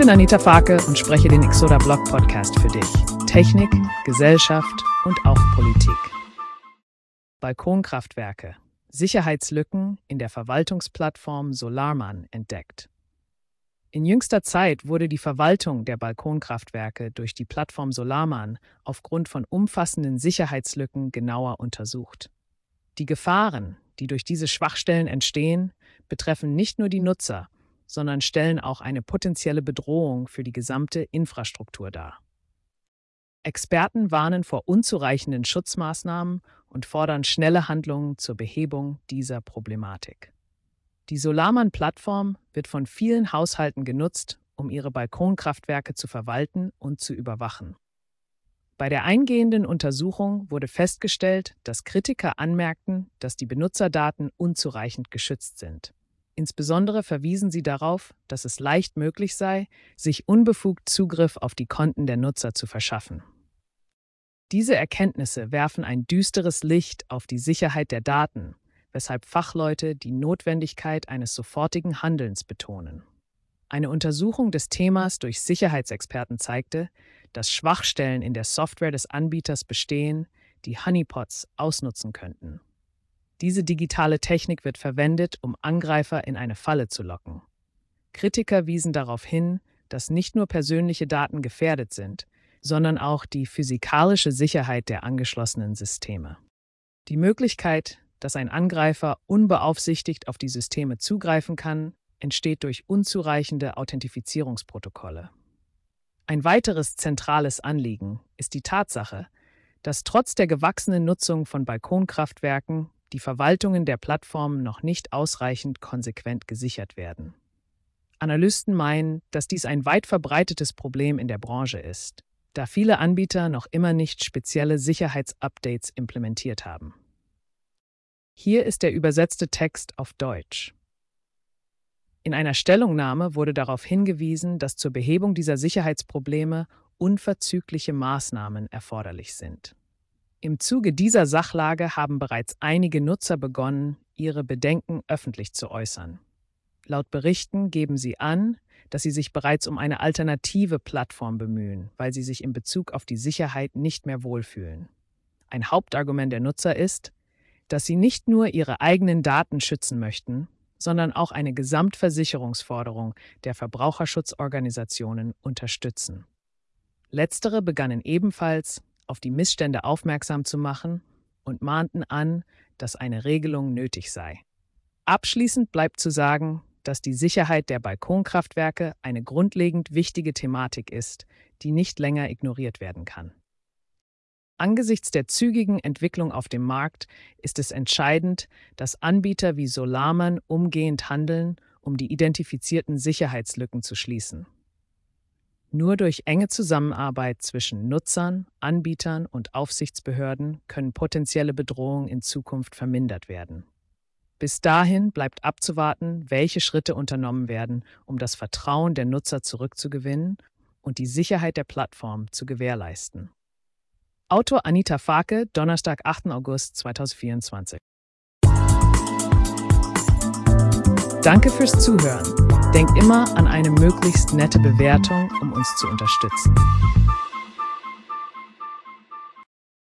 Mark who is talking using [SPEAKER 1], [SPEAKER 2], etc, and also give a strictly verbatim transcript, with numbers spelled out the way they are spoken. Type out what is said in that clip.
[SPEAKER 1] bin Anita Farke und spreche den Exoda Blog Podcast für dich. Technik, Gesellschaft und auch Politik. Balkonkraftwerke. Sicherheitslücken in der Verwaltungsplattform Solarman entdeckt. In jüngster Zeit wurde die Verwaltung der Balkonkraftwerke durch die Plattform Solarman aufgrund von umfassenden Sicherheitslücken genauer untersucht. Die Gefahren, die durch diese Schwachstellen entstehen, betreffen nicht nur die Nutzer, sondern stellen auch eine potenzielle Bedrohung für die gesamte Infrastruktur dar. Experten warnen vor unzureichenden Schutzmaßnahmen und fordern schnelle Handlungen zur Behebung dieser Problematik. Die Solarman-Plattform wird von vielen Haushalten genutzt, um ihre Balkonkraftwerke zu verwalten und zu überwachen. Bei der eingehenden Untersuchung wurde festgestellt, dass Kritiker anmerkten, dass die Benutzerdaten unzureichend geschützt sind. Insbesondere verwiesen sie darauf, dass es leicht möglich sei, sich unbefugt Zugriff auf die Konten der Nutzer zu verschaffen. Diese Erkenntnisse werfen ein düsteres Licht auf die Sicherheit der Daten, weshalb Fachleute die Notwendigkeit eines sofortigen Handelns betonen. Eine Untersuchung des Themas durch Sicherheitsexperten zeigte, dass Schwachstellen in der Software des Anbieters bestehen, die Honeypots ausnutzen könnten. Diese digitale Technik wird verwendet, um Angreifer in eine Falle zu locken. Kritiker wiesen darauf hin, dass nicht nur persönliche Daten gefährdet sind, sondern auch die physikalische Sicherheit der angeschlossenen Systeme. Die Möglichkeit, dass ein Angreifer unbeaufsichtigt auf die Systeme zugreifen kann, entsteht durch unzureichende Authentifizierungsprotokolle. Ein weiteres zentrales Anliegen ist die Tatsache, dass trotz der gewachsenen Nutzung von Balkonkraftwerken die Verwaltungen der Plattformen noch nicht ausreichend konsequent gesichert werden. Analysten meinen, dass dies ein weit verbreitetes Problem in der Branche ist, da viele Anbieter noch immer nicht spezielle Sicherheitsupdates implementiert haben. Hier ist der übersetzte Text auf Deutsch. In einer Stellungnahme wurde darauf hingewiesen, dass zur Behebung dieser Sicherheitsprobleme unverzügliche Maßnahmen erforderlich sind. Im Zuge dieser Sachlage haben bereits einige Nutzer begonnen, ihre Bedenken öffentlich zu äußern. Laut Berichten geben sie an, dass sie sich bereits um eine alternative Plattform bemühen, weil sie sich in Bezug auf die Sicherheit nicht mehr wohlfühlen. Ein Hauptargument der Nutzer ist, dass sie nicht nur ihre eigenen Daten schützen möchten, sondern auch eine Gesamtversicherungsforderung der Verbraucherschutzorganisationen unterstützen. Letztere begannen ebenfalls, auf die Missstände aufmerksam zu machen und mahnten an, dass eine Regelung nötig sei. Abschließend bleibt zu sagen, dass die Sicherheit der Balkonkraftwerke eine grundlegend wichtige Thematik ist, die nicht länger ignoriert werden kann. Angesichts der zügigen Entwicklung auf dem Markt ist es entscheidend, dass Anbieter wie Solarman umgehend handeln, um die identifizierten Sicherheitslücken zu schließen. Nur durch enge Zusammenarbeit zwischen Nutzern, Anbietern und Aufsichtsbehörden können potenzielle Bedrohungen in Zukunft vermindert werden. Bis dahin bleibt abzuwarten, welche Schritte unternommen werden, um das Vertrauen der Nutzer zurückzugewinnen und die Sicherheit der Plattform zu gewährleisten. Autor Anita Farke, Donnerstag, achten August zweitausendvierundzwanzig. Danke fürs Zuhören. Denk immer an eine möglichst nette Bewertung, um uns zu unterstützen.